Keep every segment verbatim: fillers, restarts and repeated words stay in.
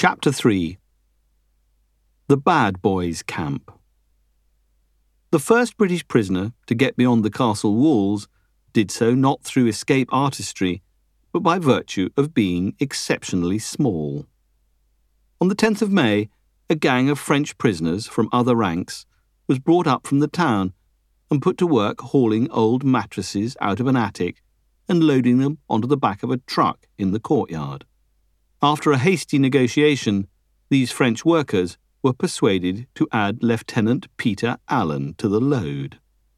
Chapter three. The Bad Boys' Camp. The first British prisoner to get beyond the castle walls did so not through escape artistry, but by virtue of being exceptionally small. On the tenth of May, a gang of French prisoners from other ranks was brought up from the town and put to work hauling old mattresses out of an attic and loading them onto the back of a truck in the courtyard. After a hasty negotiation, these French workers were persuaded to add Lieutenant Peter Allen to the load.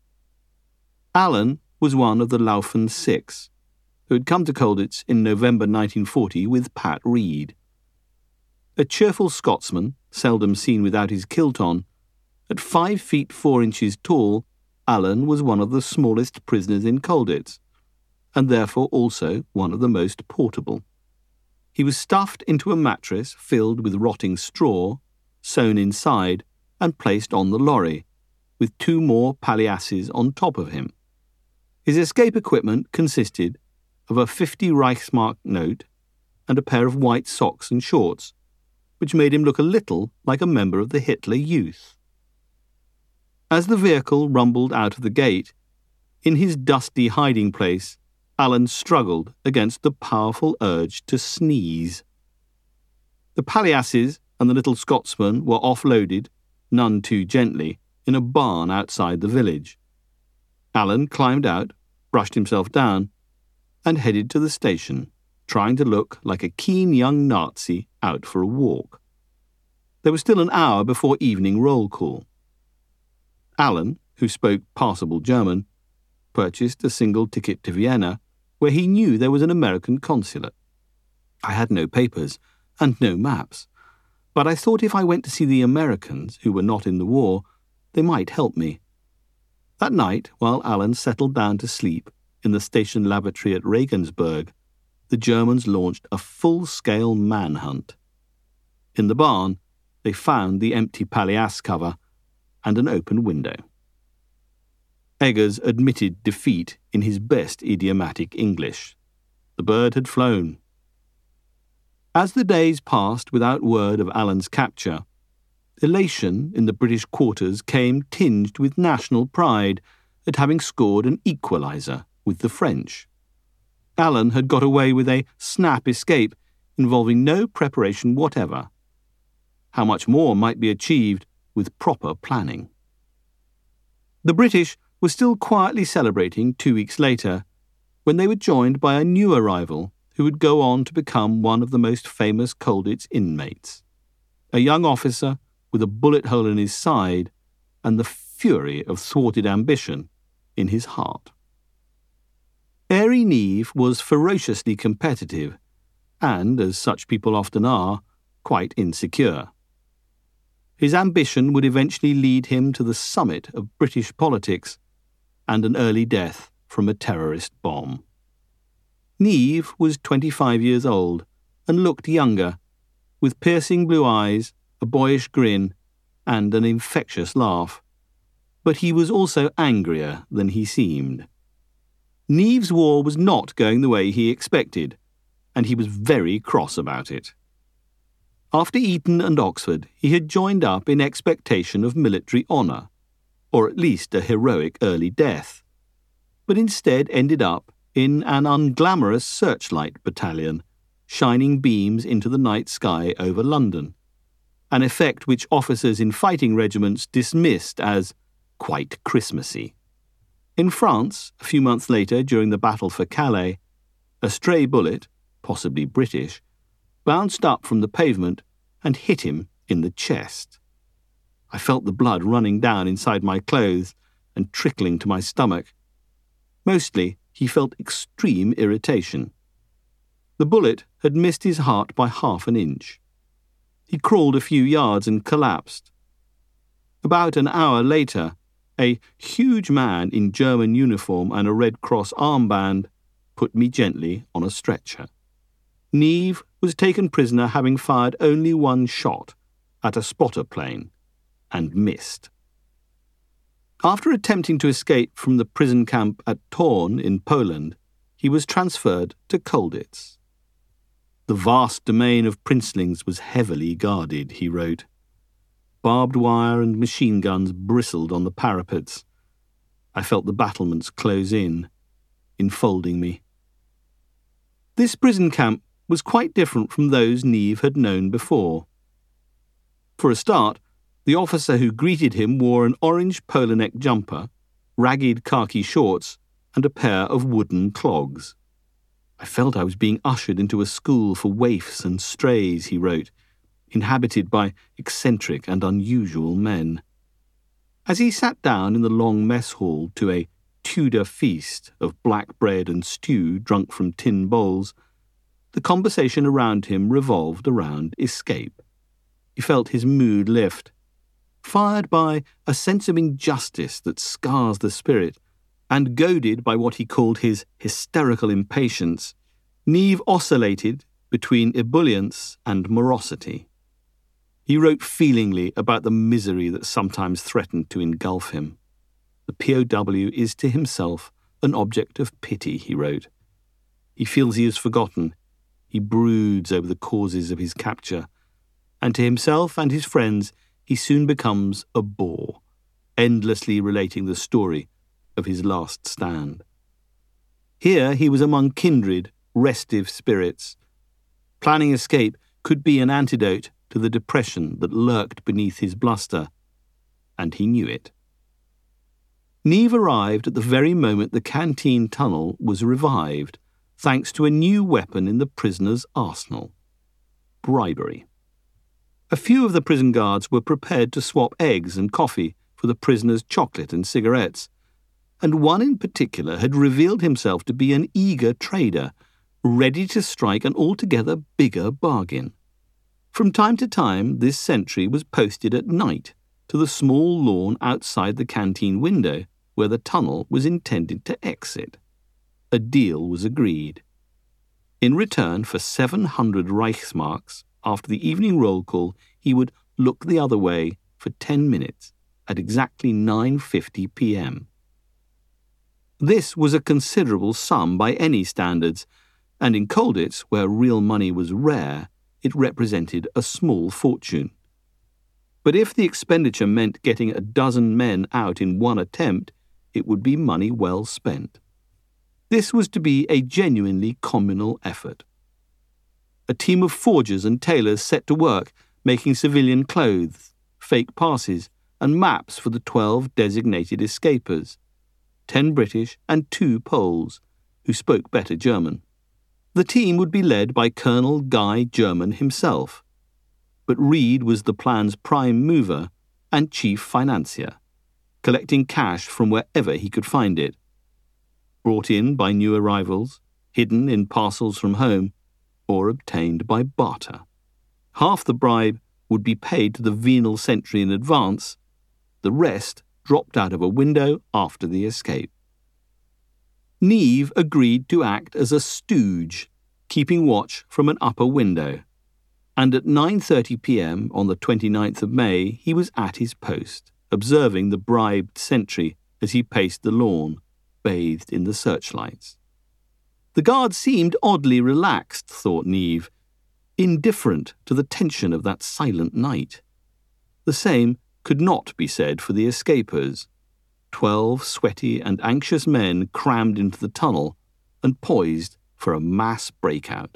Allen was one of the Laufen Six, who had come to Colditz in November nineteen forty with Pat Reed. A cheerful Scotsman, seldom seen without his kilt on, at five feet four inches tall, Allen was one of the smallest prisoners in Colditz, and therefore also one of the most portable. He was stuffed into a mattress filled with rotting straw, sewn inside, and placed on the lorry, with two more palliasses on top of him. His escape equipment consisted of a fifty Reichsmark note and a pair of white socks and shorts, which made him look a little like a member of the Hitler Youth. As the vehicle rumbled out of the gate, in his dusty hiding place, Allen struggled against the powerful urge to sneeze. The palliasses and the little Scotsman were offloaded, none too gently, in a barn outside the village. Allen climbed out, brushed himself down, and headed to the station, trying to look like a keen young Nazi out for a walk. There was still an hour before evening roll call. Allen, who spoke passable German, purchased a single ticket to Vienna, where he knew there was an American consulate. I had no papers and no maps, but I thought if I went to see the Americans, who were not in the war, they might help me. That night, while Allen settled down to sleep in the station lavatory at Regensburg, the Germans launched a full-scale manhunt. In the barn, they found the empty palliasse cover and an open window. Eggers admitted defeat in his best idiomatic English. The bird had flown. As the days passed without word of Allen's capture, elation in the British quarters came tinged with national pride at having scored an equaliser with the French. Allen had got away with a snap escape involving no preparation whatever. How much more might be achieved with proper planning? The British were still quietly celebrating two weeks later, when they were joined by a new arrival who would go on to become one of the most famous Colditz inmates, a young officer with a bullet hole in his side and the fury of thwarted ambition in his heart. Airy Neve was ferociously competitive and, as such people often are, quite insecure. His ambition would eventually lead him to the summit of British politics and an early death from a terrorist bomb. Neve was twenty-five years old and looked younger, with piercing blue eyes, a boyish grin, and an infectious laugh. But he was also angrier than he seemed. Neve's war was not going the way he expected, and he was very cross about it. After Eton and Oxford, he had joined up in expectation of military honour, or at least a heroic early death, but instead ended up in an unglamorous searchlight battalion, shining beams into the night sky over London, an effect which officers in fighting regiments dismissed as quite Christmassy. In France, a few months later during the battle for Calais, a stray bullet, possibly British, bounced up from the pavement and hit him in the chest. I felt the blood running down inside my clothes and trickling to my stomach. Mostly, he felt extreme irritation. The bullet had missed his heart by half an inch. He crawled a few yards and collapsed. About an hour later, a huge man in German uniform and a Red Cross armband put me gently on a stretcher. Neve was taken prisoner having fired only one shot at a spotter plane and missed. After attempting to escape from the prison camp at Torn in Poland, he was transferred to Colditz. The vast domain of princelings was heavily guarded, he wrote. Barbed wire and machine guns bristled on the parapets. I felt the battlements close in, enfolding me. This prison camp was quite different from those Niamh had known before. For a start, the officer who greeted him wore an orange polo neck jumper, ragged khaki shorts, and a pair of wooden clogs. I felt I was being ushered into a school for waifs and strays, he wrote, inhabited by eccentric and unusual men. As he sat down in the long mess hall to a Tudor feast of black bread and stew drunk from tin bowls, the conversation around him revolved around escape. He felt his mood lift. Fired by a sense of injustice that scars the spirit, and goaded by what he called his hysterical impatience, Niamh oscillated between ebullience and morosity. He wrote feelingly about the misery that sometimes threatened to engulf him. The P O W is to himself an object of pity, he wrote. He feels he is forgotten. He broods over the causes of his capture, and to himself and his friends he soon becomes a bore, endlessly relating the story of his last stand. Here he was among kindred, restive spirits. Planning escape could be an antidote to the depression that lurked beneath his bluster, and he knew it. Niamh arrived at the very moment the canteen tunnel was revived, thanks to a new weapon in the prisoner's arsenal: bribery. A few of the prison guards were prepared to swap eggs and coffee for the prisoner's chocolate and cigarettes, and one in particular had revealed himself to be an eager trader, ready to strike an altogether bigger bargain. From time to time, this sentry was posted at night to the small lawn outside the canteen window where the tunnel was intended to exit. A deal was agreed. In return for seven hundred Reichsmarks, after the evening roll call, he would look the other way for ten minutes at exactly nine fifty p.m. This was a considerable sum by any standards, and in Colditz, where real money was rare, it represented a small fortune. But if the expenditure meant getting a dozen men out in one attempt, it would be money well spent. This was to be a genuinely communal effort. A team of forgers and tailors set to work making civilian clothes, fake passes, and maps for the twelve designated escapers, ten British and two Poles, who spoke better German. The team would be led by Colonel Guy German himself, but Reed was the plan's prime mover and chief financier, collecting cash from wherever he could find it, brought in by new arrivals, hidden in parcels from home, or obtained by barter. Half the bribe would be paid to the venal sentry in advance, the rest dropped out of a window after the escape. Niamh agreed to act as a stooge, keeping watch from an upper window, and at nine thirty p.m. on the twenty-ninth of May he was at his post, observing the bribed sentry as he paced the lawn, bathed in the searchlights. The guard seemed oddly relaxed, thought Niamh, indifferent to the tension of that silent night. The same could not be said for the escapers, twelve sweaty and anxious men crammed into the tunnel and poised for a mass breakout.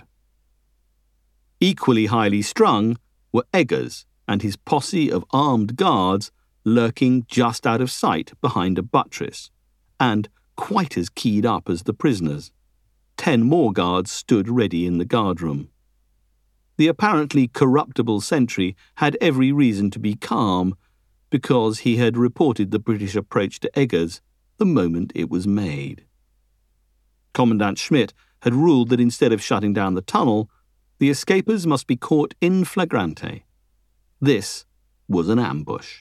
Equally highly strung were Eggers and his posse of armed guards lurking just out of sight behind a buttress, and quite as keyed up as the prisoners. Ten more guards stood ready in the guardroom. The apparently corruptible sentry had every reason to be calm, because he had reported the British approach to Eggers the moment it was made. Commandant Schmidt had ruled that instead of shutting down the tunnel, the escapers must be caught in flagrante. This was an ambush.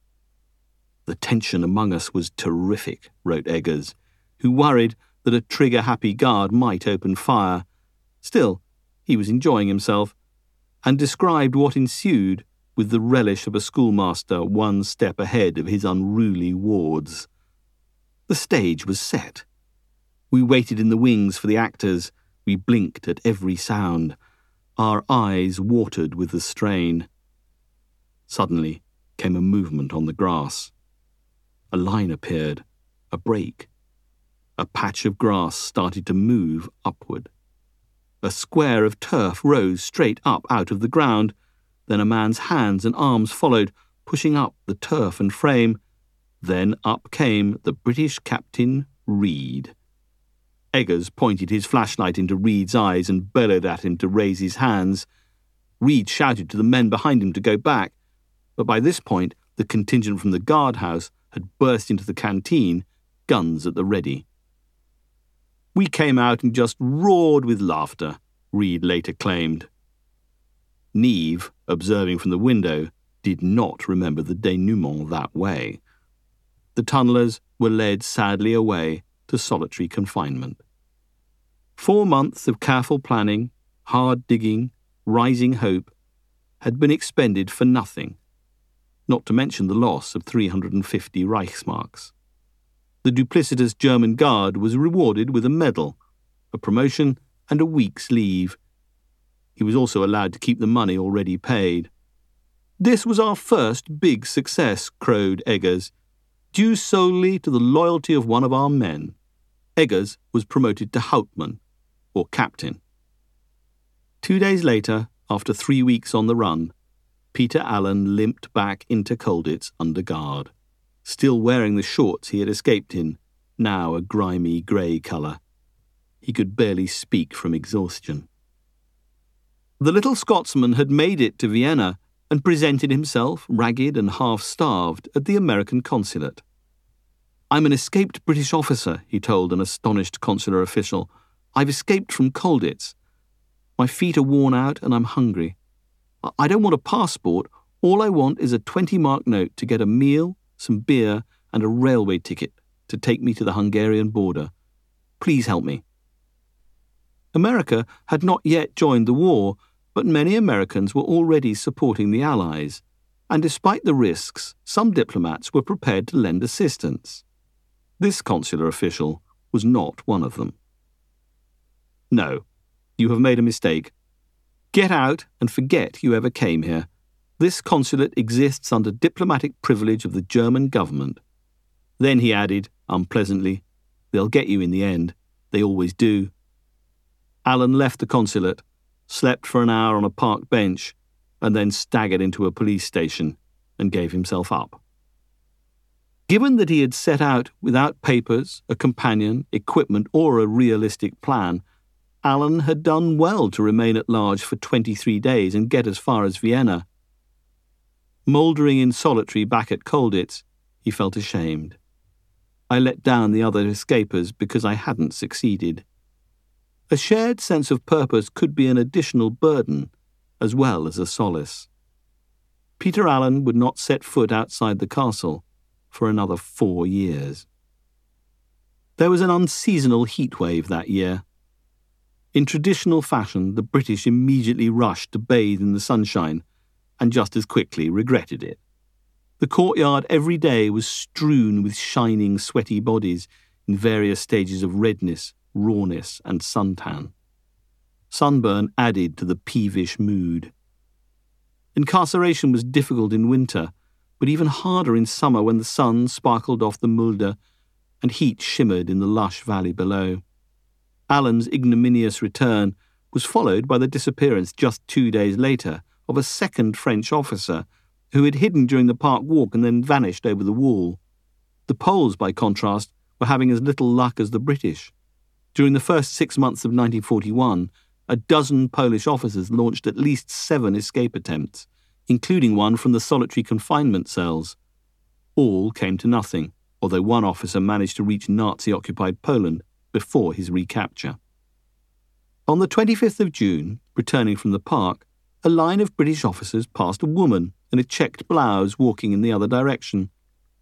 The tension among us was terrific, wrote Eggers, who worried that a trigger-happy guard might open fire. Still, he was enjoying himself, and described what ensued with the relish of a schoolmaster one step ahead of his unruly wards. The stage was set. We waited in the wings for the actors. We blinked at every sound. Our eyes watered with the strain. Suddenly came a movement on the grass. A line appeared, a break. A patch of grass started to move upward. A square of turf rose straight up out of the ground. Then a man's hands and arms followed, pushing up the turf and frame. Then up came the British Captain Reed. Eggers pointed his flashlight into Reed's eyes and bellowed at him to raise his hands. Reed shouted to the men behind him to go back, but by this point the contingent from the guardhouse had burst into the canteen, guns at the ready. We came out and just roared with laughter, Reed later claimed. Niamh, observing from the window, did not remember the denouement that way. The tunnellers were led sadly away to solitary confinement. Four months of careful planning, hard digging, rising hope had been expended for nothing, not to mention the loss of three hundred fifty Reichsmarks. The duplicitous German guard was rewarded with a medal, a promotion, and a week's leave. He was also allowed to keep the money already paid. This was our first big success, crowed Eggers, due solely to the loyalty of one of our men. Eggers was promoted to Hauptmann, or captain. Two days later, after three weeks on the run, Peter Allen limped back into Colditz under guard, still wearing the shorts he had escaped in, now a grimy grey colour. He could barely speak from exhaustion. The little Scotsman had made it to Vienna and presented himself, ragged and half-starved, at the American consulate. "I'm an escaped British officer," he told an astonished consular official. "I've escaped from Colditz. My feet are worn out and I'm hungry. I don't want a passport. All I want is a twenty-mark note to get a meal, some beer, and a railway ticket to take me to the Hungarian border. Please help me." America had not yet joined the war, but many Americans were already supporting the Allies, and despite the risks, some diplomats were prepared to lend assistance. This consular official was not one of them. "No, you have made a mistake. Get out and forget you ever came here. This consulate exists under diplomatic privilege of the German government." Then he added, unpleasantly, "They'll get you in the end. They always do." Allen left the consulate, slept for an hour on a park bench, and then staggered into a police station and gave himself up. Given that he had set out without papers, a companion, equipment, or a realistic plan, Allen had done well to remain at large for twenty-three days and get as far as Vienna. Mouldering in solitary back at Colditz, he felt ashamed. I let down the other escapers because I hadn't succeeded. A shared sense of purpose could be an additional burden, as well as a solace. Peter Allen would not set foot outside the castle for another four years. There was an unseasonal heatwave that year. In traditional fashion, the British immediately rushed to bathe in the sunshine, and just as quickly regretted it. The courtyard every day was strewn with shining, sweaty bodies in various stages of redness, rawness, and suntan. Sunburn added to the peevish mood. Incarceration was difficult in winter, but even harder in summer when the sun sparkled off the Mulde and heat shimmered in the lush valley below. Allen's ignominious return was followed by the disappearance just two days later of a second French officer who had hidden during the park walk and then vanished over the wall. The Poles, by contrast, were having as little luck as the British. During the first six months of nineteen forty-one, a dozen Polish officers launched at least seven escape attempts, including one from the solitary confinement cells. All came to nothing, although one officer managed to reach Nazi-occupied Poland before his recapture. On the twenty-fifth of June, returning from the park, a line of British officers passed a woman in a checked blouse walking in the other direction.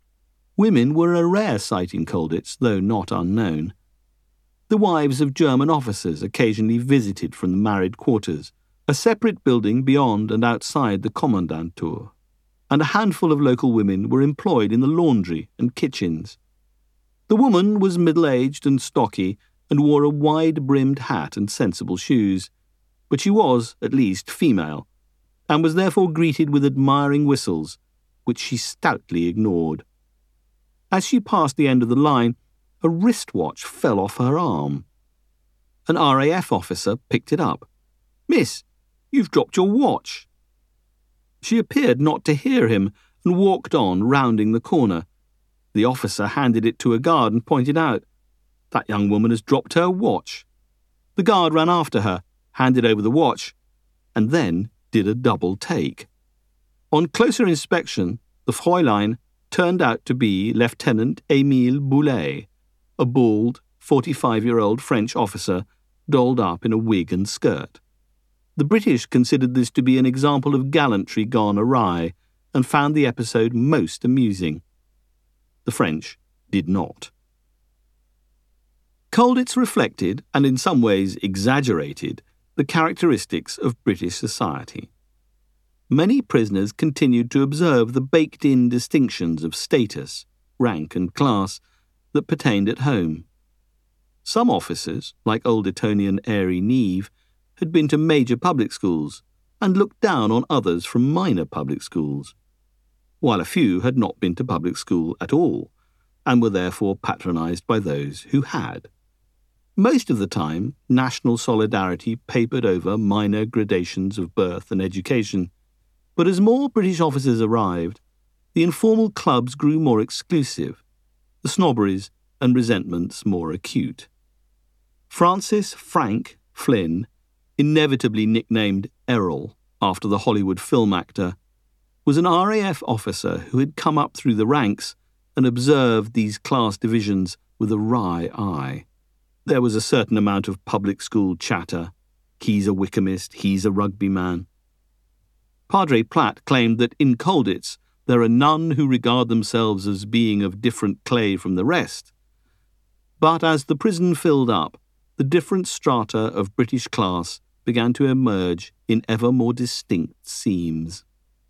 Women were a rare sight in Colditz, though not unknown. The wives of German officers occasionally visited from the married quarters, a separate building beyond and outside the Kommandantur, and a handful of local women were employed in the laundry and kitchens. The woman was middle-aged and stocky and wore a wide-brimmed hat and sensible shoes. but she was, at least, female, and was therefore greeted with admiring whistles, which she stoutly ignored. As she passed the end of the line, a wristwatch fell off her arm. An R A F officer picked it up. "Miss, you've dropped your watch." She appeared not to hear him and walked on, rounding the corner. The officer handed it to a guard and pointed out, "That young woman has dropped her watch." The guard ran after her, handed over the watch, and then did a double take. On closer inspection, the Fräulein turned out to be Lieutenant Émile Boulet, a bald, forty-five-year-old French officer dolled up in a wig and skirt. The British considered this to be an example of gallantry gone awry and found the episode most amusing. The French did not. Colditz reflected, and in some ways exaggerated, the characteristics of British society. Many prisoners continued to observe the baked-in distinctions of status, rank and class that pertained at home. Some officers, like old Etonian Airy Neve, had been to major public schools and looked down on others from minor public schools, while a few had not been to public school at all and were therefore patronised by those who had. Most of the time, national solidarity papered over minor gradations of birth and education, but as more British officers arrived, the informal clubs grew more exclusive, the snobberies and resentments more acute. Francis Frank Flynn, inevitably nicknamed Errol after the Hollywood film actor, was an R A F officer who had come up through the ranks and observed these class divisions with a wry eye. There was a certain amount of public school chatter. He's a Wykamist, he's a rugby man. Padre Platt claimed that in Colditz there are none who regard themselves as being of different clay from the rest. But as the prison filled up, the different strata of British class began to emerge in ever more distinct seams.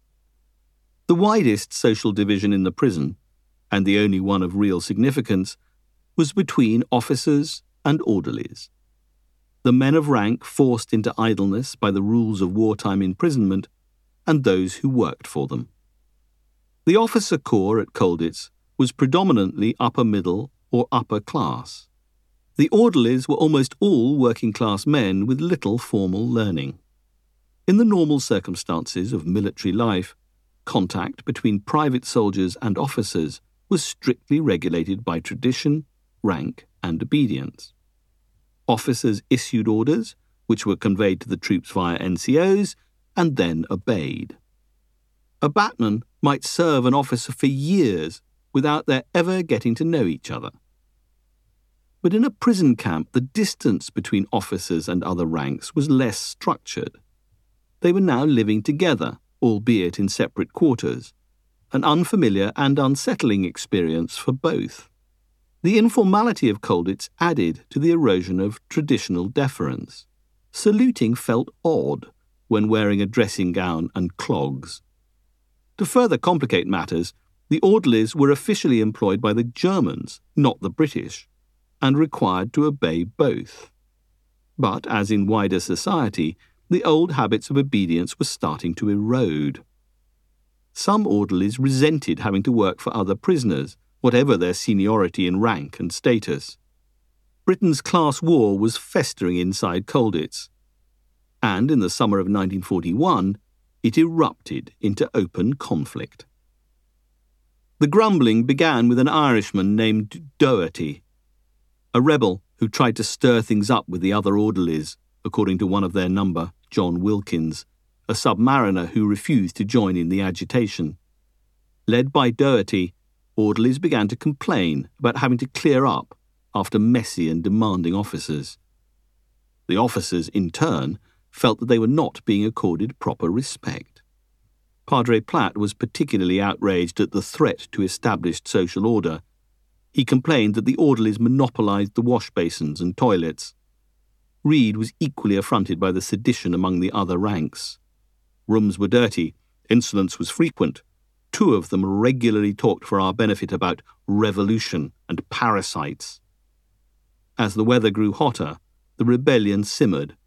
The widest social division in the prison, and the only one of real significance, was between officers and orderlies. The men of rank forced into idleness by the rules of wartime imprisonment, and those who worked for them. The officer corps at Colditz was predominantly upper middle or upper class. The orderlies were almost all working-class men with little formal learning. In the normal circumstances of military life, contact between private soldiers and officers was strictly regulated by tradition, rank, and obedience. Officers issued orders, which were conveyed to the troops via N C Os, and then obeyed. A batman might serve an officer for years without their ever getting to know each other. But in a prison camp, the distance between officers and other ranks was less structured. They were now living together, albeit in separate quarters, an unfamiliar and unsettling experience for both. The informality of Colditz added to the erosion of traditional deference. Saluting felt odd when wearing a dressing gown and clogs. To further complicate matters, the orderlies were officially employed by the Germans, not the British, and required to obey both. But, as in wider society, the old habits of obedience were starting to erode. Some orderlies resented having to work for other prisoners, whatever their seniority in rank and status. Britain's class war was festering inside Colditz, and in the summer of nineteen forty-one, it erupted into open conflict. The grumbling began with an Irishman named Doherty, a rebel who tried to stir things up with the other orderlies, according to one of their number, John Wilkins, a submariner who refused to join in the agitation. Led by Doherty, orderlies began to complain about having to clear up after messy and demanding officers. The officers, in turn, felt that they were not being accorded proper respect. Padre Platt was particularly outraged at the threat to established social order. He complained that the orderlies monopolised the wash basins and toilets. Reed was equally affronted by the sedition among the other ranks. Rooms were dirty, insolence was frequent. Two of them regularly talked for our benefit about revolution and parasites. As the weather grew hotter, the rebellion simmered,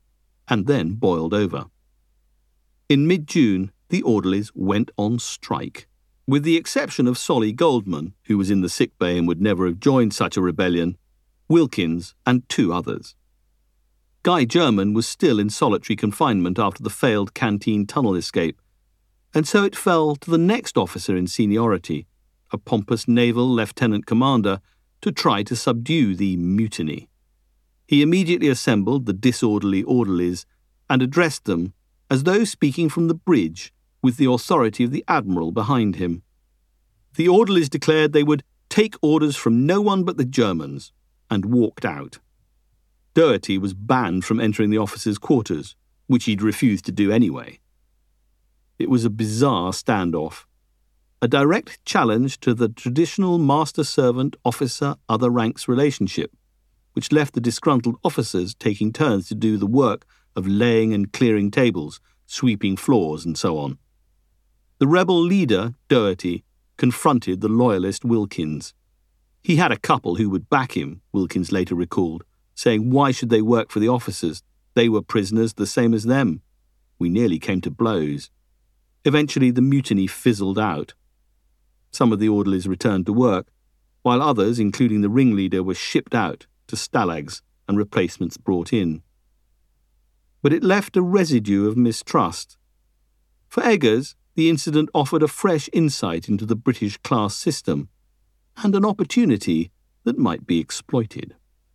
and then boiled over. In mid-June, the orderlies went on strike. With the exception of Solly Goldman, who was in the sickbay and would never have joined such a rebellion, Wilkins and two others. Guy German was still in solitary confinement after the failed Canteen tunnel escape, and so it fell to the next officer in seniority, a pompous naval lieutenant commander, to try to subdue the mutiny. He immediately assembled the disorderly orderlies and addressed them as though speaking from the bridge with the authority of the admiral behind him. The orderlies declared they would take orders from no one but the Germans, and walked out. Doherty was banned from entering the officers' quarters, which he'd refused to do anyway. It was a bizarre standoff, a direct challenge to the traditional master-servant, officer-other ranks relationship, which left the disgruntled officers taking turns to do the work of laying and clearing tables, sweeping floors, and so on. The rebel leader, Doherty, confronted the loyalist Wilkins. He had a couple who would back him, Wilkins later recalled, saying why should they work for the officers? They were prisoners the same as them. We nearly came to blows. Eventually the mutiny fizzled out. Some of the orderlies returned to work, while others, including the ringleader, were shipped out to stalags and replacements brought in. But it left a residue of mistrust. For Eggers, the incident offered a fresh insight into the British class system and an opportunity that might be exploited.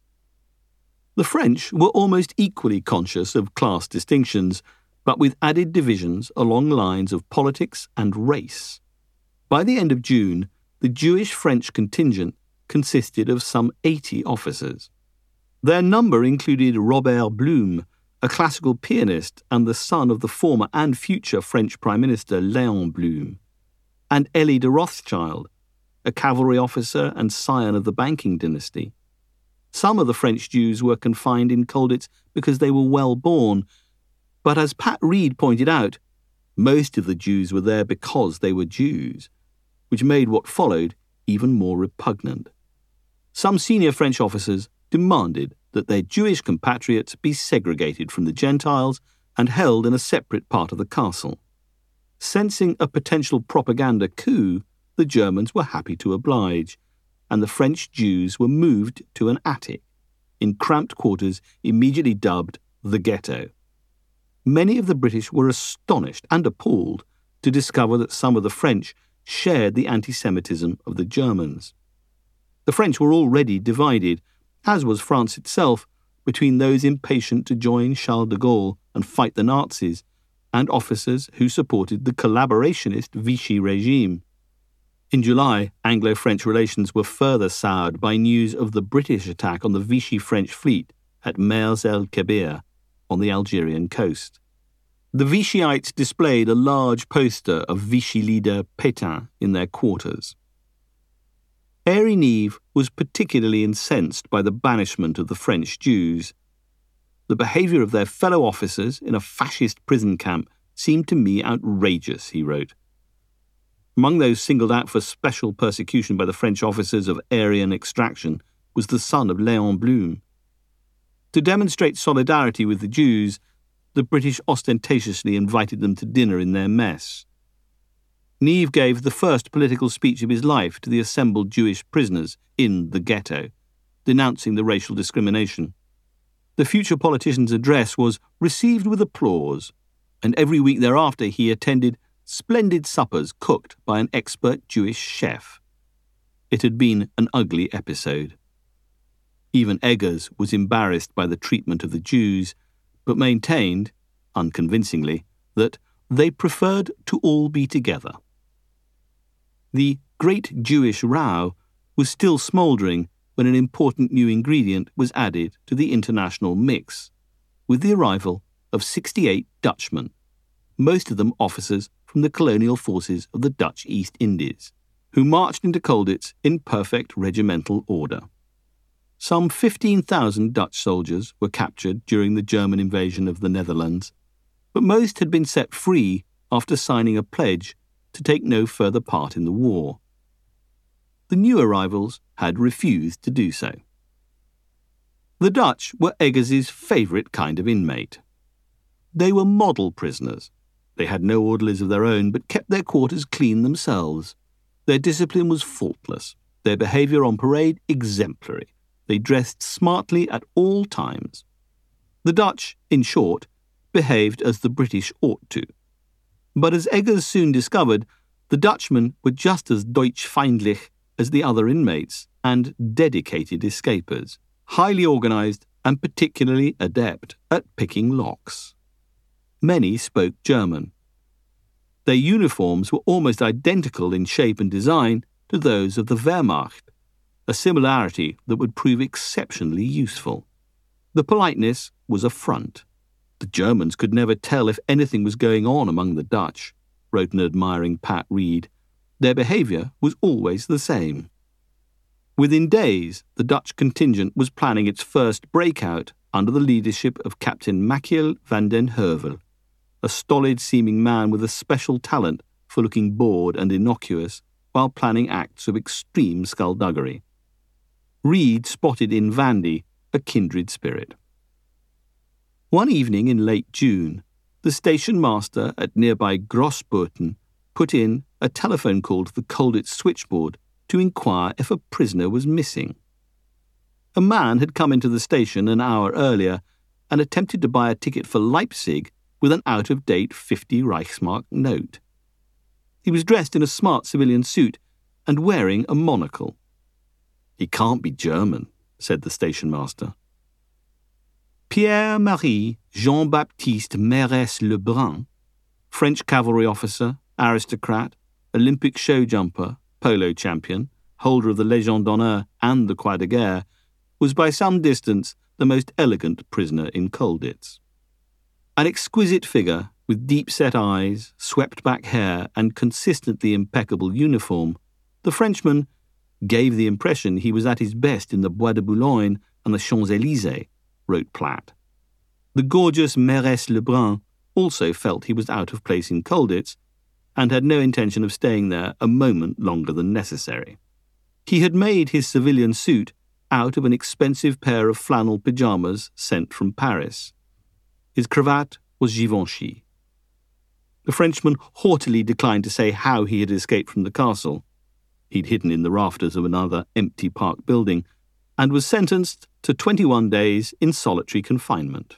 The French were almost equally conscious of class distinctions, but with added divisions along lines of politics and race. By the end of June, the Jewish French contingent consisted of some eighty officers. Their number included Robert Blum, a classical pianist and the son of the former and future French Prime Minister Léon Blum, and Elie de Rothschild, a cavalry officer and scion of the banking dynasty. Some of the French Jews were confined in Colditz because they were well born, but as Pat Reed pointed out, most of the Jews were there because they were Jews, which made what followed even more repugnant. Some senior French officers demanded that their Jewish compatriots be segregated from the Gentiles and held in a separate part of the castle. Sensing a potential propaganda coup, the Germans were happy to oblige, and the French Jews were moved to an attic, in cramped quarters immediately dubbed the Ghetto. Many of the British were astonished and appalled to discover that some of the French shared the anti-Semitism of the Germans. The French were already divided, as was France itself, between those impatient to join Charles de Gaulle and fight the Nazis, and officers who supported the collaborationist Vichy regime. In July, Anglo-French relations were further soured by news of the British attack on the Vichy-French fleet at Mers el-Kebir on the Algerian coast. The Vichyites displayed a large poster of Vichy leader Pétain in their quarters. Airey Neave was particularly incensed by the banishment of the French Jews. The behaviour of their fellow officers in a fascist prison camp seemed to me outrageous, he wrote. Among those singled out for special persecution by the French officers of Aryan extraction was the son of Léon Blum. To demonstrate solidarity with the Jews, the British ostentatiously invited them to dinner in their mess. Neave gave the first political speech of his life to the assembled Jewish prisoners in the Ghetto, denouncing the racial discrimination. The future politician's address was received with applause, and every week thereafter he attended splendid suppers cooked by an expert Jewish chef. It had been an ugly episode. Even Eggers was embarrassed by the treatment of the Jews, but maintained, unconvincingly, that they preferred to all be together. The Great Jewish Row was still smouldering when an important new ingredient was added to the international mix, with the arrival of sixty-eight Dutchmen, most of them officers from the colonial forces of the Dutch East Indies, who marched into Colditz in perfect regimental order. Some fifteen thousand Dutch soldiers were captured during the German invasion of the Netherlands, but most had been set free after signing a pledge to take no further part in the war. The new arrivals had refused to do so. The Dutch were Eggers's favourite kind of inmate. They were model prisoners. They had no orderlies of their own, but kept their quarters clean themselves. Their discipline was faultless, their behaviour on parade exemplary. They dressed smartly at all times. The Dutch, in short, behaved as the British ought to. But as Eggers soon discovered, the Dutchmen were just as Deutschfeindlich as the other inmates and dedicated escapers, highly organised and particularly adept at picking locks. Many spoke German. Their uniforms were almost identical in shape and design to those of the Wehrmacht, a similarity that would prove exceptionally useful. The politeness was a front. The Germans could never tell if anything was going on among the Dutch, wrote an admiring Pat Reed. Their behaviour was always the same. Within days, the Dutch contingent was planning its first breakout under the leadership of Captain Machiel van den Heuvel, a stolid-seeming man with a special talent for looking bored and innocuous while planning acts of extreme skullduggery. Reed spotted in Vandy a kindred spirit. One evening in late June, the station master at nearby Grossboten put in a telephone call to the Colditz switchboard to inquire if a prisoner was missing. A man had come into the station an hour earlier and attempted to buy a ticket for Leipzig with an out-of-date fifty Reichsmark note. He was dressed in a smart civilian suit and wearing a monocle. "He can't be German," said the station master. Pierre-Marie Jean-Baptiste Mérès Lebrun, French cavalry officer, aristocrat, Olympic show jumper, polo champion, holder of the Légion d'honneur and the Croix de Guerre, was by some distance the most elegant prisoner in Colditz. An exquisite figure with deep-set eyes, swept-back hair and consistently impeccable uniform, the Frenchman gave the impression he was at his best in the Bois de Boulogne and the Champs-Élysées, wrote Platt. The gorgeous Mérès Lebrun also felt he was out of place in Colditz and had no intention of staying there a moment longer than necessary. He had made his civilian suit out of an expensive pair of flannel pyjamas sent from Paris. His cravat was Givenchy. The Frenchman haughtily declined to say how he had escaped from the castle. He'd hidden in the rafters of another empty park building and was sentenced to twenty-one days in solitary confinement.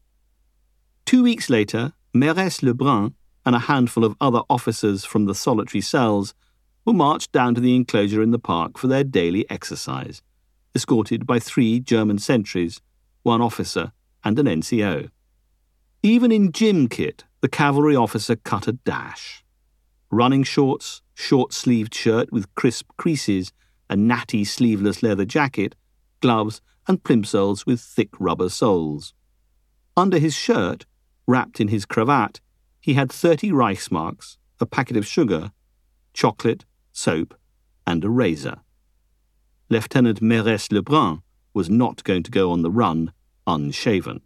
Two weeks later, Mérès Lebrun and a handful of other officers from the solitary cells were marched down to the enclosure in the park for their daily exercise, escorted by three German sentries, one officer and an N C O. Even in gym kit, the cavalry officer cut a dash. Running shorts, short-sleeved shirt with crisp creases, a natty sleeveless leather jacket, gloves and plimsolls with thick rubber soles. Under his shirt, wrapped in his cravat, he had thirty Reichsmarks, a packet of sugar, chocolate, soap, and a razor. Lieutenant Mérès Lebrun was not going to go on the run unshaven.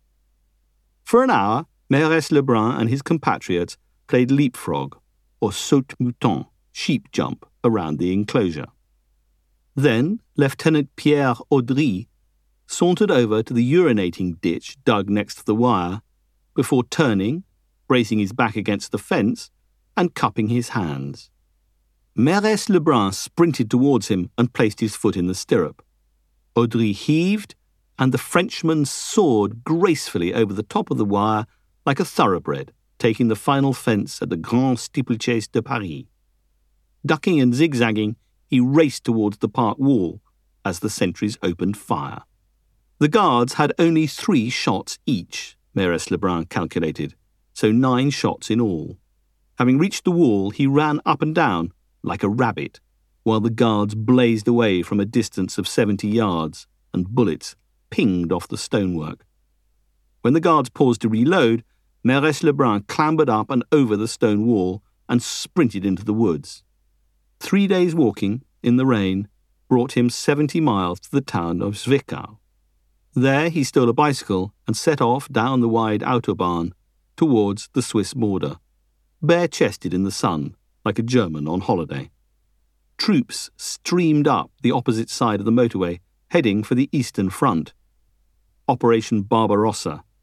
For an hour, Mérès Lebrun and his compatriots played leapfrog, or saute-mouton, sheep jump, around the enclosure. Then Lieutenant Pierre Audry sauntered over to the urinating ditch dug next to the wire, before turning, bracing his back against the fence, and cupping his hands. Mérès Lebrun sprinted towards him and placed his foot in the stirrup. Audry heaved, and the Frenchman soared gracefully over the top of the wire like a thoroughbred, taking the final fence at the Grand Steeplechase de Paris. Ducking and zigzagging, he raced towards the park wall as the sentries opened fire. The guards had only three shots each, Mérès Lebrun calculated, so nine shots in all. Having reached the wall, he ran up and down like a rabbit, while the guards blazed away from a distance of seventy yards, and bullets pinged off the stonework. When the guards paused to reload, Mérès Lebrun clambered up and over the stone wall and sprinted into the woods. Three days' walking, in the rain, brought him seventy miles to the town of Zwickau. There he stole a bicycle and set off down the wide autobahn towards the Swiss border, bare-chested in the sun, like a German on holiday. Troops streamed up the opposite side of the motorway, heading for the Eastern Front. Operation Barbarossa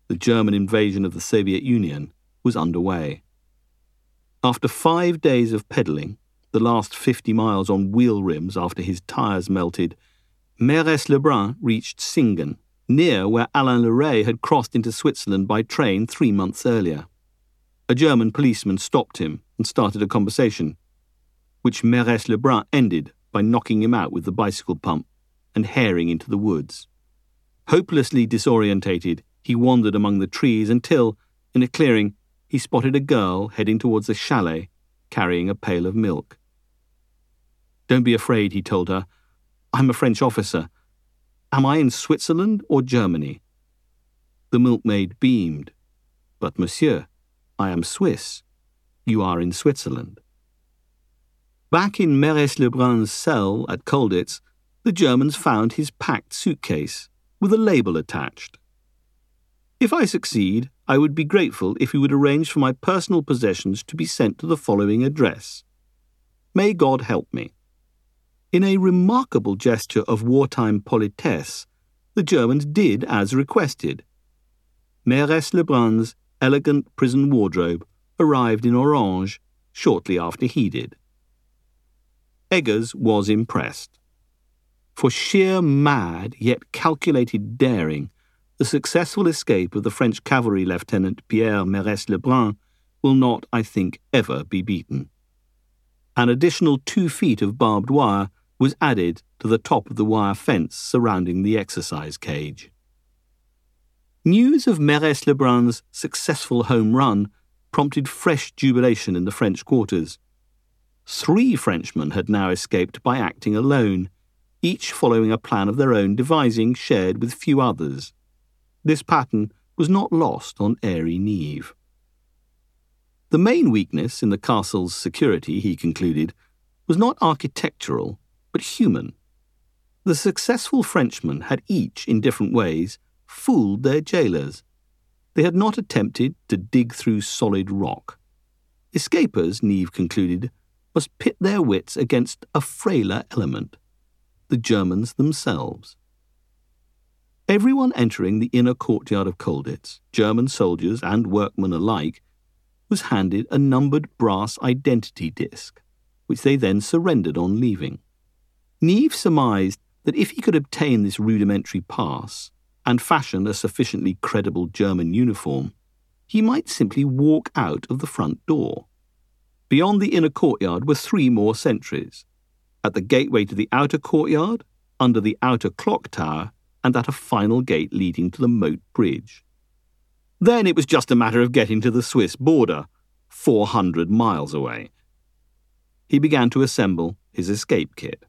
the German invasion of the Soviet Union, was underway. After five days of pedalling, the last fifty miles on wheel rims after his tyres melted, Mérès-Lebrun reached Singen, near where Alain Leray had crossed into Switzerland by train three months earlier. A German policeman stopped him and started a conversation, which Mérès-Lebrun ended by knocking him out with the bicycle pump and herring into the woods. Hopelessly disorientated, he wandered among the trees until, in a clearing, he spotted a girl heading towards a chalet, carrying a pail of milk. "Don't be afraid," he told her. "I'm a French officer. Am I in Switzerland or Germany?" The milkmaid beamed. "But, monsieur, I am Swiss. You are in Switzerland." Back in Mérès-Lebrun's cell at Colditz, the Germans found his packed suitcase with a label attached. "If I succeed, I would be grateful if you would arrange for my personal possessions to be sent to the following address. May God help me." In a remarkable gesture of wartime politesse, the Germans did as requested. Mérès-Lebrun's elegant prison wardrobe arrived in Orange shortly after he did. Eggers was impressed. For sheer mad yet calculated daring, the successful escape of the French cavalry lieutenant Pierre Mérès-Lebrun will not, I think, ever be beaten. An additional two feet of barbed wire was added to the top of the wire fence surrounding the exercise cage. News of Mérès-Lebrun's successful home run prompted fresh jubilation in the French quarters. Three Frenchmen had now escaped by acting alone, each following a plan of their own devising shared with few others. This pattern was not lost on Airy Neve. The main weakness in the castle's security, he concluded, was not architectural, but human. The successful Frenchmen had each, in different ways, fooled their jailers. They had not attempted to dig through solid rock. Escapers, Neve concluded, must pit their wits against a frailer element, the Germans themselves. Everyone entering the inner courtyard of Colditz, German soldiers and workmen alike, was handed a numbered brass identity disc, which they then surrendered on leaving. Neve surmised that if he could obtain this rudimentary pass and fashion a sufficiently credible German uniform, he might simply walk out of the front door. Beyond the inner courtyard were three more sentries, at the gateway to the outer courtyard, under the outer clock tower, and at a final gate leading to the moat bridge. Then it was just a matter of getting to the Swiss border, four hundred miles away. He began to assemble his escape kit.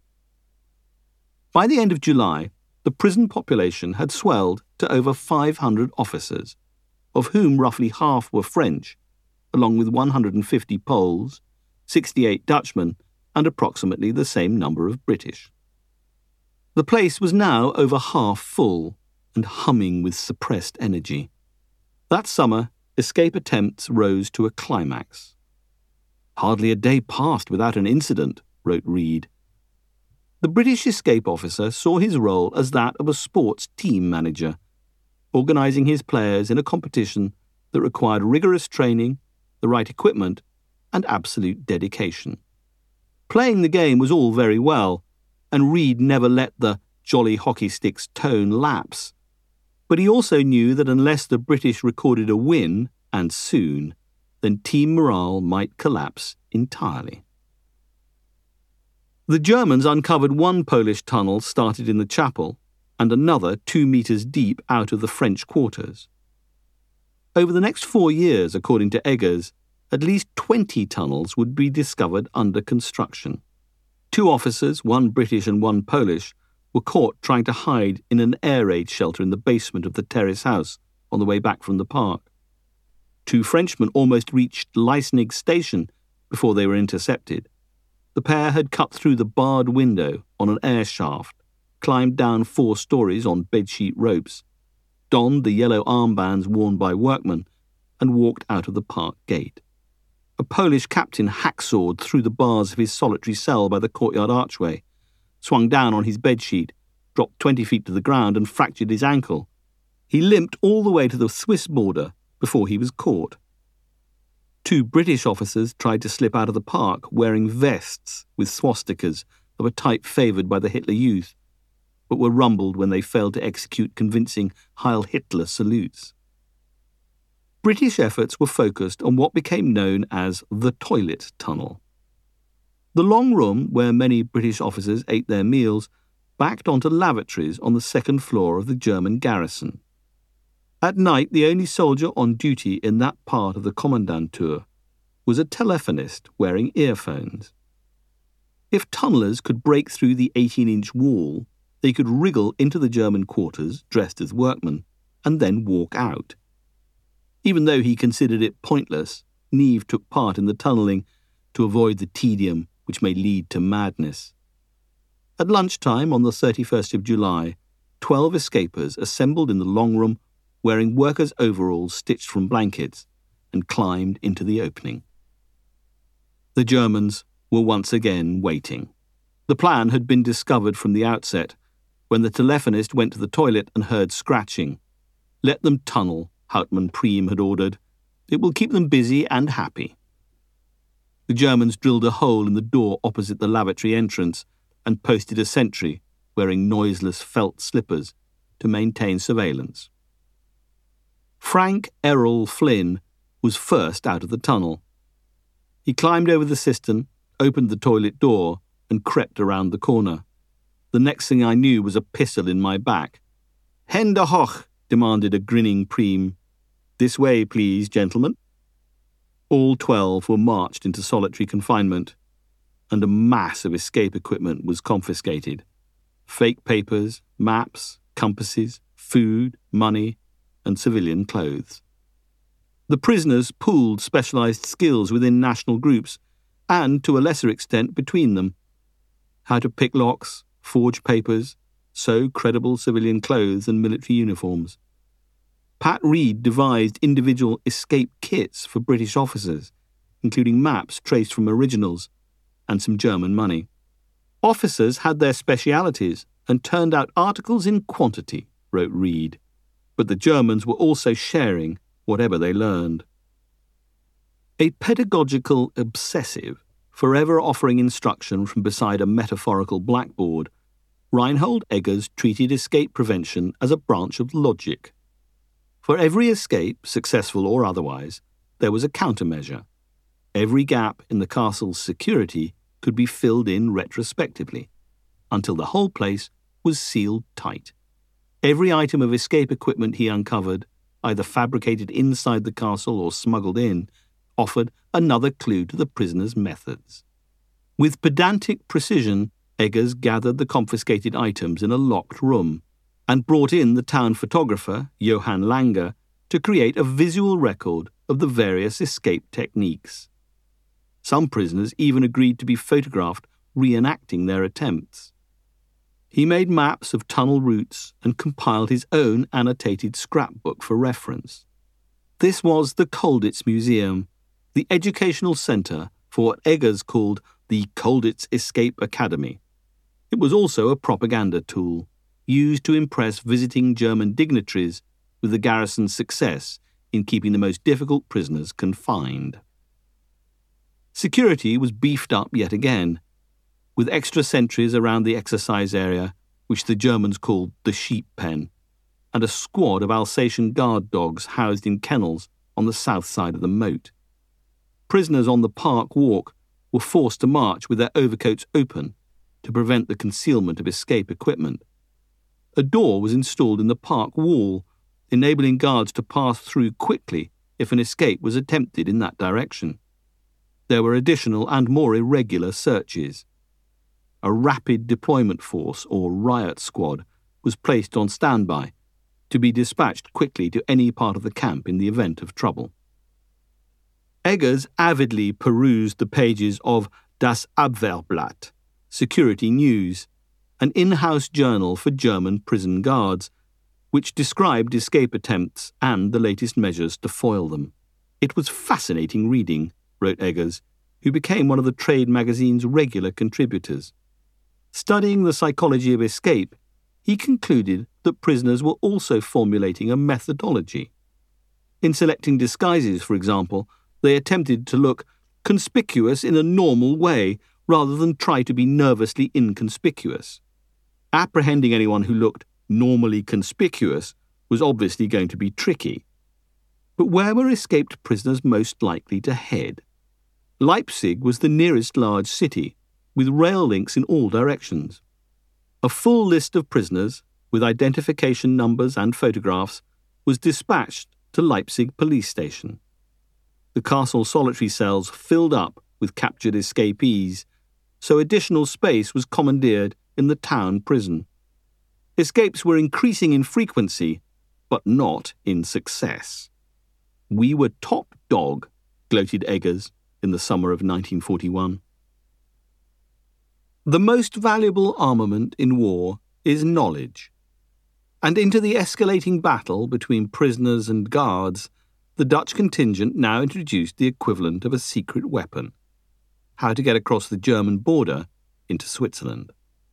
By the end of July, the prison population had swelled to over five hundred officers, of whom roughly half were French, along with one hundred fifty Poles, sixty-eight Dutchmen, and approximately the same number of British. The place was now over half full and humming with suppressed energy. That summer, escape attempts rose to a climax. "Hardly a day passed without an incident," wrote Reed. The British escape officer saw his role as that of a sports team manager, organising his players in a competition that required rigorous training, the right equipment, and absolute dedication. Playing the game was all very well, and Reed never let the jolly hockey sticks tone lapse. But he also knew that unless the British recorded a win, and soon, then team morale might collapse entirely. The Germans uncovered one Polish tunnel started in the chapel and another two metres deep out of the French quarters. Over the next four years, according to Eggers, at least twenty tunnels would be discovered under construction. Two officers, one British and one Polish, were caught trying to hide in an air raid shelter in the basement of the terrace house on the way back from the park. Two Frenchmen almost reached Leisnig station before they were intercepted. The pair had cut through the barred window on an air shaft, climbed down four stories on bedsheet ropes, donned the yellow armbands worn by workmen, and walked out of the park gate. A Polish captain hacksawed through the bars of his solitary cell by the courtyard archway, swung down on his bedsheet, dropped twenty feet to the ground and fractured his ankle, He limped all the way to the Swiss border before he was caught. Two British officers tried to slip out of the park wearing vests with swastikas of a type favoured by the Hitler Youth, but were rumbled when they failed to execute convincing Heil Hitler salutes. British efforts were focused on what became known as the Toilet Tunnel. The long room where many British officers ate their meals backed onto lavatories on the second floor of the German garrison. At night, the only soldier on duty in that part of the Kommandantur was a telephonist wearing earphones. If tunnellers could break through the eighteen-inch wall, they could wriggle into the German quarters dressed as workmen and then walk out. Even though he considered it pointless, Nieve took part in the tunnelling to avoid the tedium which may lead to madness. At lunchtime on the thirty-first of July, twelve escapers assembled in the long room wearing workers' overalls stitched from blankets and climbed into the opening. The Germans were once again waiting. The plan had been discovered from the outset when the telephonist went to the toilet and heard scratching. Let them tunnel, Hauptmann Priem had ordered. It will keep them busy and happy. The Germans drilled a hole in the door opposite the lavatory entrance and posted a sentry wearing noiseless felt slippers to maintain surveillance. Frank Errol Flynn was first out of the tunnel. He climbed over the cistern, opened the toilet door, and crept around the corner. The next thing I knew was a pistol in my back. "Hände hoch," demanded a grinning Priem. "This way, please, gentlemen." All twelve were marched into solitary confinement, and a mass of escape equipment was confiscated. Fake papers, maps, compasses, food, money, and civilian clothes. The prisoners pooled specialised skills within national groups, and to a lesser extent between them. How to pick locks, forge papers, sew credible civilian clothes and military uniforms. Pat Reed devised individual escape kits for British officers, including maps traced from originals and some German money. Officers had their specialities and turned out articles in quantity, wrote Reed, but the Germans were also sharing whatever they learned. A pedagogical obsessive, forever offering instruction from beside a metaphorical blackboard, Reinhold Eggers treated escape prevention as a branch of logic. For every escape, successful or otherwise, there was a countermeasure. Every gap in the castle's security could be filled in retrospectively, until the whole place was sealed tight. Every item of escape equipment he uncovered, either fabricated inside the castle or smuggled in, offered another clue to the prisoner's methods. With pedantic precision, Eggers gathered the confiscated items in a locked room and brought in the town photographer, Johann Langer, to create a visual record of the various escape techniques. Some prisoners even agreed to be photographed reenacting their attempts. He made maps of tunnel routes and compiled his own annotated scrapbook for reference. This was the Colditz Museum, the educational centre for what Eggers called the Colditz Escape Academy. It was also a propaganda tool, used to impress visiting German dignitaries with the garrison's success in keeping the most difficult prisoners confined. Security was beefed up yet again, with extra sentries around the exercise area, which the Germans called the sheep pen, and a squad of Alsatian guard dogs housed in kennels on the south side of the moat. Prisoners on the park walk were forced to march with their overcoats open to prevent the concealment of escape equipment. A door was installed in the park wall, enabling guards to pass through quickly if an escape was attempted in that direction. There were additional and more irregular searches. A rapid deployment force, or riot squad, was placed on standby to be dispatched quickly to any part of the camp in the event of trouble. Eggers avidly perused the pages of Das Abwehrblatt, Security News, an in-house journal for German prison guards, which described escape attempts and the latest measures to foil them. It was fascinating reading, wrote Eggers, who became one of the trade magazine's regular contributors. Studying the psychology of escape, he concluded that prisoners were also formulating a methodology. In selecting disguises, for example, they attempted to look conspicuous in a normal way rather than try to be nervously inconspicuous. Apprehending anyone who looked normally conspicuous was obviously going to be tricky. But where were escaped prisoners most likely to head? Leipzig was the nearest large city, with rail links in all directions. A full list of prisoners, with identification numbers and photographs, was dispatched to Leipzig police station. The castle solitary cells filled up with captured escapees, so additional space was commandeered in the town prison. Escapes were increasing in frequency, but not in success. "We were top dog," gloated Eggers in the summer of nineteen forty-one. The most valuable armament in war is knowledge. And into the escalating battle between prisoners and guards, the Dutch contingent now introduced the equivalent of a secret weapon: how to get across the German border into Switzerland.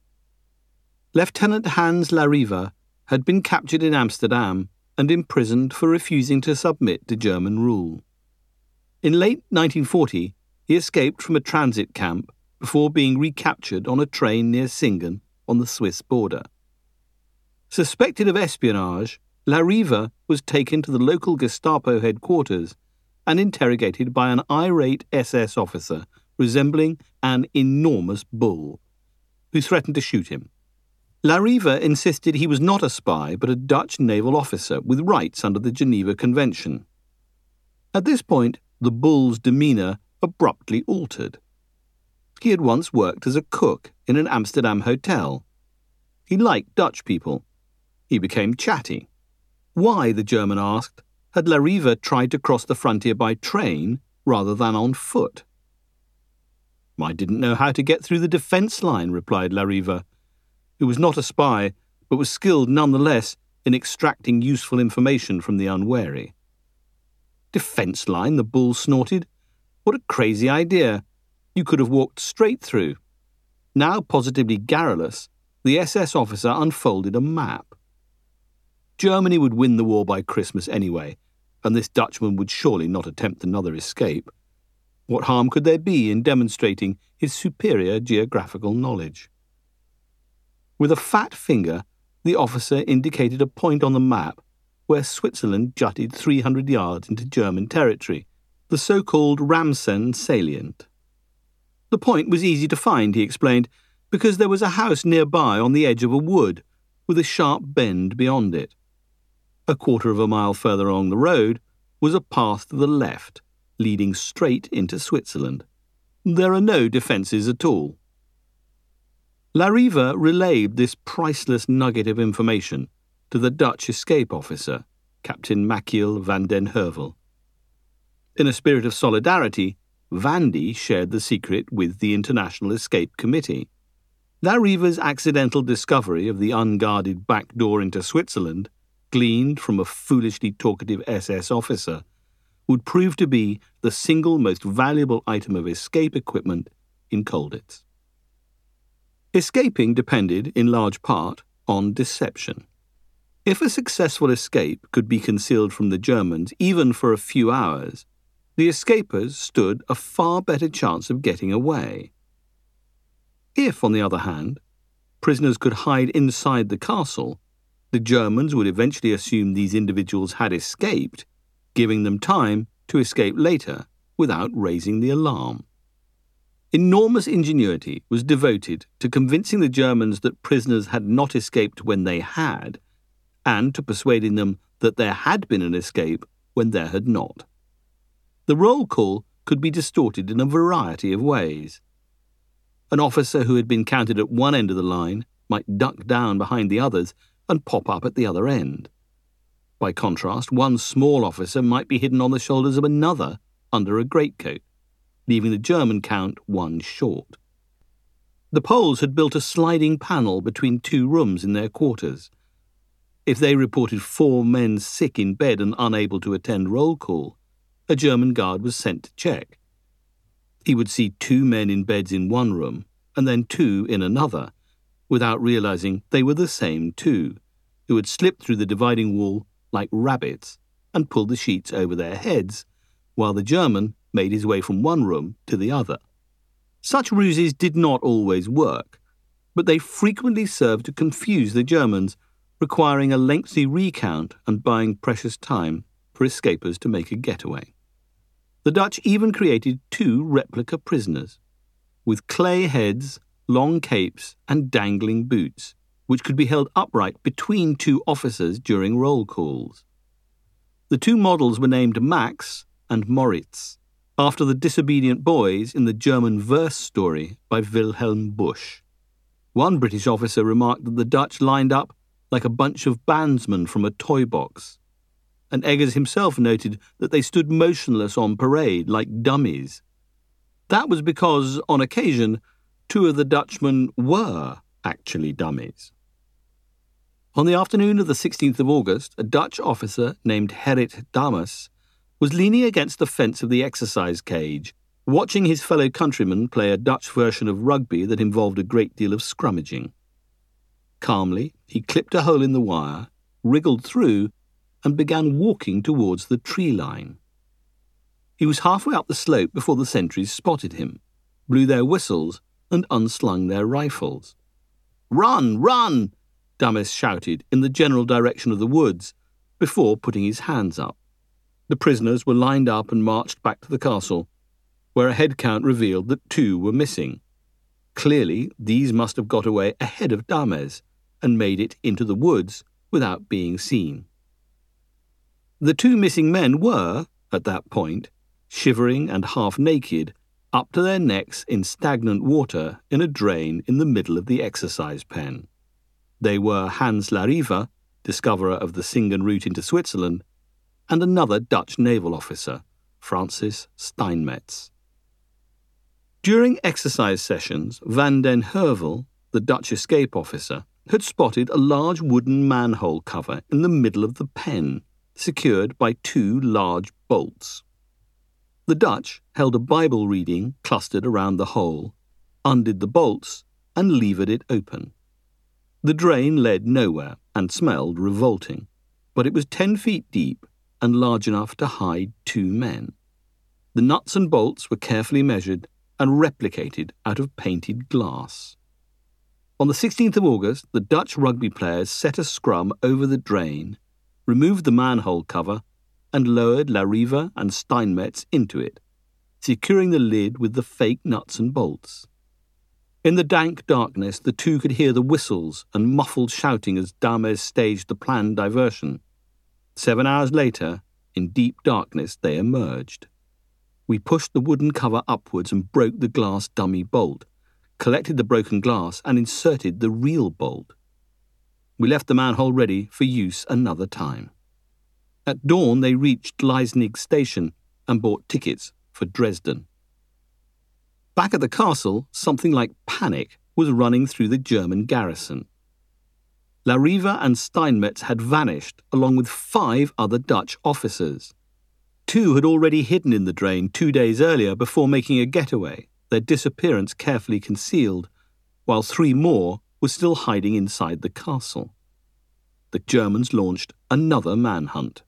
Lieutenant Hans Larive had been captured in Amsterdam and imprisoned for refusing to submit to German rule. In late nineteen forty, he escaped from a transit camp before being recaptured on a train near Singen on the Swiss border. Suspected of espionage, Larive was taken to the local Gestapo headquarters and interrogated by an irate S S officer resembling an enormous bull, who threatened to shoot him. Larive insisted he was not a spy but a Dutch naval officer with rights under the Geneva Convention. At this point, the bull's demeanour abruptly altered. He had once worked as a cook in an Amsterdam hotel. He liked Dutch people. He became chatty. Why, the German asked, had Larive tried to cross the frontier by train rather than on foot? "I didn't know how to get through the defence line," replied Larive, who was not a spy, but was skilled nonetheless in extracting useful information from the unwary. "Defence line?" the bull snorted. "What a crazy idea! You could have walked straight through." Now positively garrulous, the S S officer unfolded a map. Germany would win the war by Christmas anyway, and this Dutchman would surely not attempt another escape. What harm could there be in demonstrating his superior geographical knowledge? With a fat finger, the officer indicated a point on the map where Switzerland jutted three hundred yards into German territory, the so-called Ramsen salient. The point was easy to find, he explained, because there was a house nearby on the edge of a wood, with a sharp bend beyond it. A quarter of a mile further along the road was a path to the left, leading straight into Switzerland. There are no defences at all. Larive relayed this priceless nugget of information to the Dutch escape officer, Captain Machiel van den Heuvel. In a spirit of solidarity, Vandy shared the secret with the International Escape Committee. Larive's accidental discovery of the unguarded back door into Switzerland, gleaned from a foolishly talkative S S officer, would prove to be the single most valuable item of escape equipment in Colditz. Escaping depended, in large part, on deception. If a successful escape could be concealed from the Germans even for a few hours, the escapers stood a far better chance of getting away. If, on the other hand, prisoners could hide inside the castle, the Germans would eventually assume these individuals had escaped, giving them time to escape later without raising the alarm. Enormous ingenuity was devoted to convincing the Germans that prisoners had not escaped when they had, and to persuading them that there had been an escape when there had not. The roll call could be distorted in a variety of ways. An officer who had been counted at one end of the line might duck down behind the others and pop up at the other end. By contrast, one small officer might be hidden on the shoulders of another under a greatcoat, leaving the German count one short. The Poles had built a sliding panel between two rooms in their quarters. If they reported four men sick in bed and unable to attend roll call, a German guard was sent to check. He would see two men in beds in one room and then two in another, without realizing they were the same two, who had slipped through the dividing wall like rabbits and pulled the sheets over their heads, while the German made his way from one room to the other. Such ruses did not always work, but they frequently served to confuse the Germans, requiring a lengthy recount and buying precious time for escapers to make a getaway. The Dutch even created two replica prisoners, with clay heads, long capes, and dangling boots, which could be held upright between two officers during roll calls. The two models were named Max and Moritz, after the disobedient boys in the German verse story by Wilhelm Busch. One British officer remarked that the Dutch lined up like a bunch of bandsmen from a toy box, and Eggers himself noted that they stood motionless on parade like dummies. That was because, on occasion, two of the Dutchmen were actually dummies. On the afternoon of the sixteenth of August, a Dutch officer named Gerrit Dames was leaning against the fence of the exercise cage, watching his fellow countrymen play a Dutch version of rugby that involved a great deal of scrummaging. Calmly, he clipped a hole in the wire, wriggled through, and began walking towards the tree line. He was halfway up the slope before the sentries spotted him, blew their whistles, and unslung their rifles. "Run, run!" Dames shouted in the general direction of the woods, before putting his hands up. The prisoners were lined up and marched back to the castle, where a head count revealed that two were missing. Clearly, these must have got away ahead of Dames and made it into the woods without being seen. The two missing men were, at that point, shivering and half naked, up to their necks in stagnant water in a drain in the middle of the exercise pen. They were Hans Larive, discoverer of the Singen route into Switzerland, and another Dutch naval officer, Francis Steinmetz. During exercise sessions, Van den Heuvel, the Dutch escape officer, had spotted a large wooden manhole cover in the middle of the pen, secured by two large bolts. The Dutch held a Bible reading clustered around the hole, undid the bolts, and levered it open. The drain led nowhere and smelled revolting, but it was ten feet deep and large enough to hide two men. The nuts and bolts were carefully measured and replicated out of painted glass. On the sixteenth of August, the Dutch rugby players set a scrum over the drain, removed the manhole cover, and lowered Larive and Steinmetz into it, securing the lid with the fake nuts and bolts. In the dank darkness, the two could hear the whistles and muffled shouting as Dames staged the planned diversion. Seven hours later, in deep darkness, they emerged. We pushed the wooden cover upwards and broke the glass dummy bolt, collected the broken glass and inserted the real bolt. We left the manhole ready for use another time. At dawn, they reached Leisnig station and bought tickets for Dresden. Back at the castle, something like panic was running through the German garrison. Larive and Steinmetz had vanished, along with five other Dutch officers. Two had already hidden in the drain two days earlier before making a getaway, their disappearance carefully concealed, while three more were still hiding inside the castle. The Germans launched another manhunt.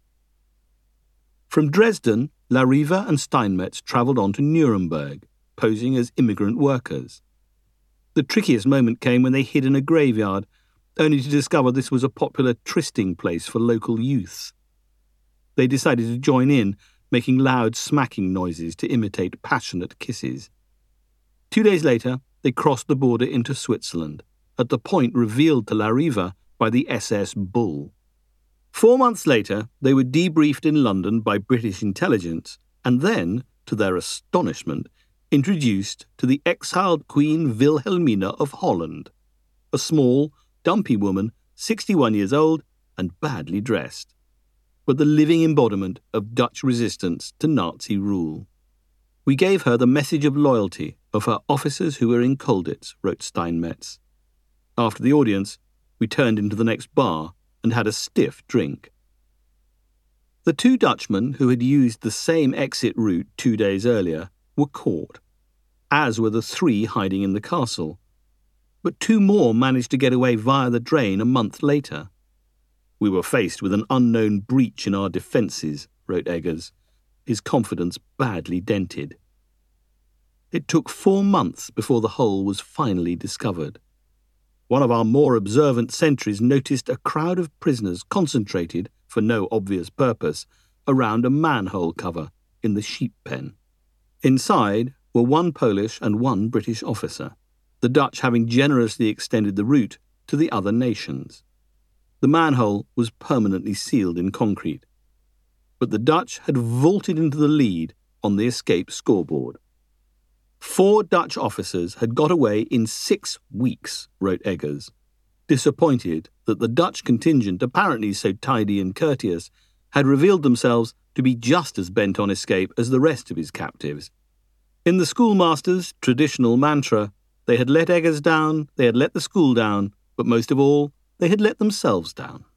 From Dresden, Larive and Steinmetz travelled on to Nuremberg, posing as immigrant workers. The trickiest moment came when they hid in a graveyard, only to discover this was a popular trysting place for local youth. They decided to join in, making loud smacking noises to imitate passionate kisses. Two days later, they crossed the border into Switzerland, at the point revealed to Larive by the S S Bull. Four months later, they were debriefed in London by British intelligence, and then, to their astonishment, introduced to the exiled Queen Wilhelmina of Holland, a small, dumpy woman, sixty-one years old and badly dressed, but the living embodiment of Dutch resistance to Nazi rule. We gave her the message of loyalty of her officers who were in Colditz, wrote Steinmetz. After the audience, we turned into the next bar and had a stiff drink. The two Dutchmen who had used the same exit route two days earlier were caught, as were the three hiding in the castle, but two more managed to get away via the drain a month later. We were faced with an unknown breach in our defences, wrote Eggers, his confidence badly dented. It took four months before the hole was finally discovered. One of our more observant sentries noticed a crowd of prisoners concentrated, for no obvious purpose, around a manhole cover in the sheep pen. Inside were one Polish and one British officer, the Dutch having generously extended the route to the other nations. The manhole was permanently sealed in concrete, but the Dutch had vaulted into the lead on the escape scoreboard. Four Dutch officers had got away in six weeks, wrote Eggers, disappointed that the Dutch contingent, apparently so tidy and courteous, had revealed themselves to be just as bent on escape as the rest of his captives. In the schoolmaster's traditional mantra, they had let Eggers down, they had let the school down, but most of all, they had let themselves down.